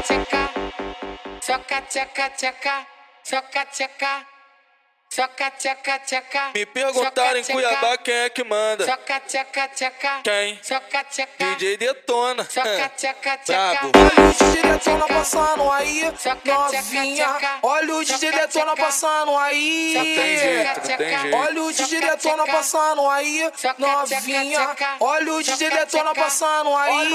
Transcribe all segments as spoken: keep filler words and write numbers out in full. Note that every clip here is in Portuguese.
tcheca, soca tcheca tcheca, soca tcheca, soca tcheca tcheca. Me perguntaram em Cuiabá quem é que manda. Soca tcheca tcheca. Quem? Soca tcheca. D J Detona. Soca tcheca tcheca. Brabo. Olha o D J Detona passando aí, novinha. Olha o D J Detona passando aí. Só tem jeito, não tem jeito. Olha o D J Detona passando aí, novinha. Olha o D J Detona passando aí.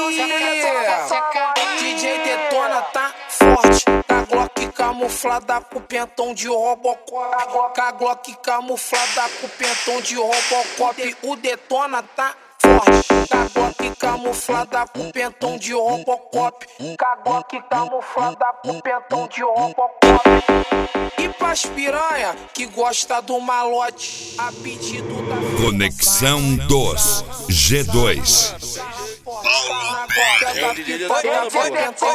D J Detona tá forte, tá Glock camuflada com pentão de Robocop. Com a Glock camuflada com pentão de Robocop. O Detona tá forte, tá Glock camuflada com pentão de Robocop. Com a Glock camuflada com pentão de Robocop. E pras piranha que gosta do malote, a pedido da Conexão dos G dois. É o D J Detona, pô.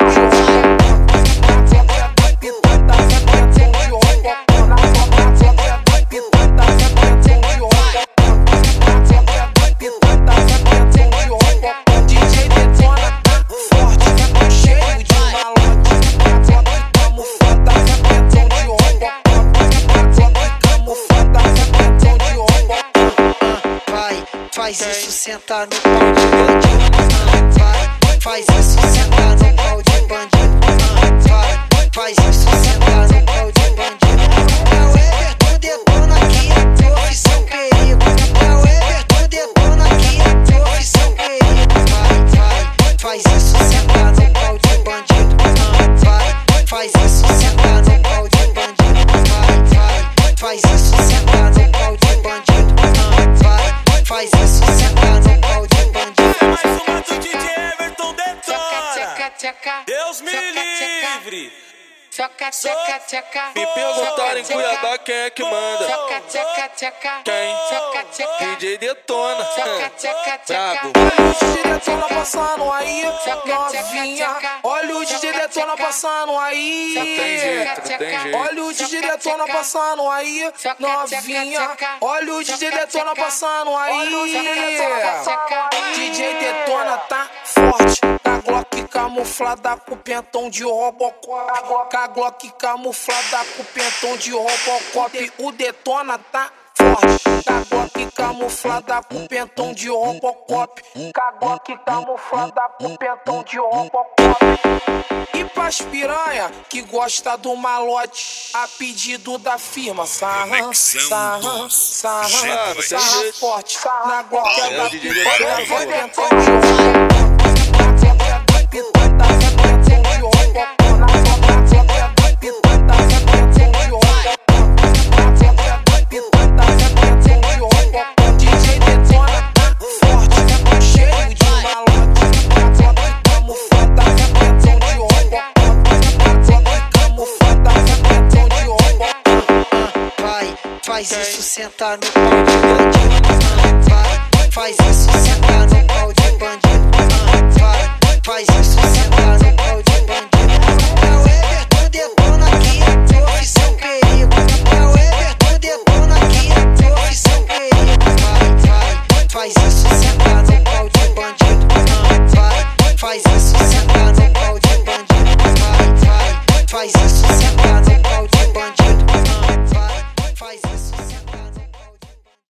Faz isso, senta no pau de bandido. Vai, faz isso, senta no pau de bandido. Vai, faz isso, senta no pau de bandido. É o Everton Detona aqui, profissão perigo. É o Everton Detona aqui, profissão perigo. Vai, vai, faz isso, senta no pau de bandido. Vai, faz isso, senta no pau de bandido. Vai, vai, faz isso, senta no pau de bandido. Vai, faz isso, senta no pau de bandido. É mais uma do D J Everton Detona. Tcheca tcheca. Deus me livre. Soca tcheca tcheca. Me perguntaram em Cuiabá quem é que manda. Soca tcheca tcheca. Quem? Soca tcheca. D J Detona. Soca tcheca tcheca. Brabo. Olha o D J Detona passando aí, novinha. Olha o D J Detona passando aí. Só tem jeito, não tem jeito. Olha o D J Detona passando aí, novinha. Olha o D J Detona passando aí. D J Detona tá forte, tá Glock camuflada com pentão de Robocop. Com a Glock camuflada com pentão de Robocop. O Detona tá forte, tá Glock camuflada com pentão de Robocop. Com a Glock camuflada com pentão de Robocop. E pras piranha que gosta do malote, a pedido da firma. Sarra, Conexão sarra, dos sarra, G dois. sarra forte. Na Glock É da o D J pipa, Detona, leva pô. pentão de Robocop. Faz isso, senta no pau de bandido. Vai, faz isso, senta no pau de bandido. Vai, faz isso, senta no pau de bandido. É o Everton Detona aqui, profissão perigo. É o Everton Detona aqui, profissão perigo. Vai, vai, faz isso, senta no pau de bandido. Vai, faz isso.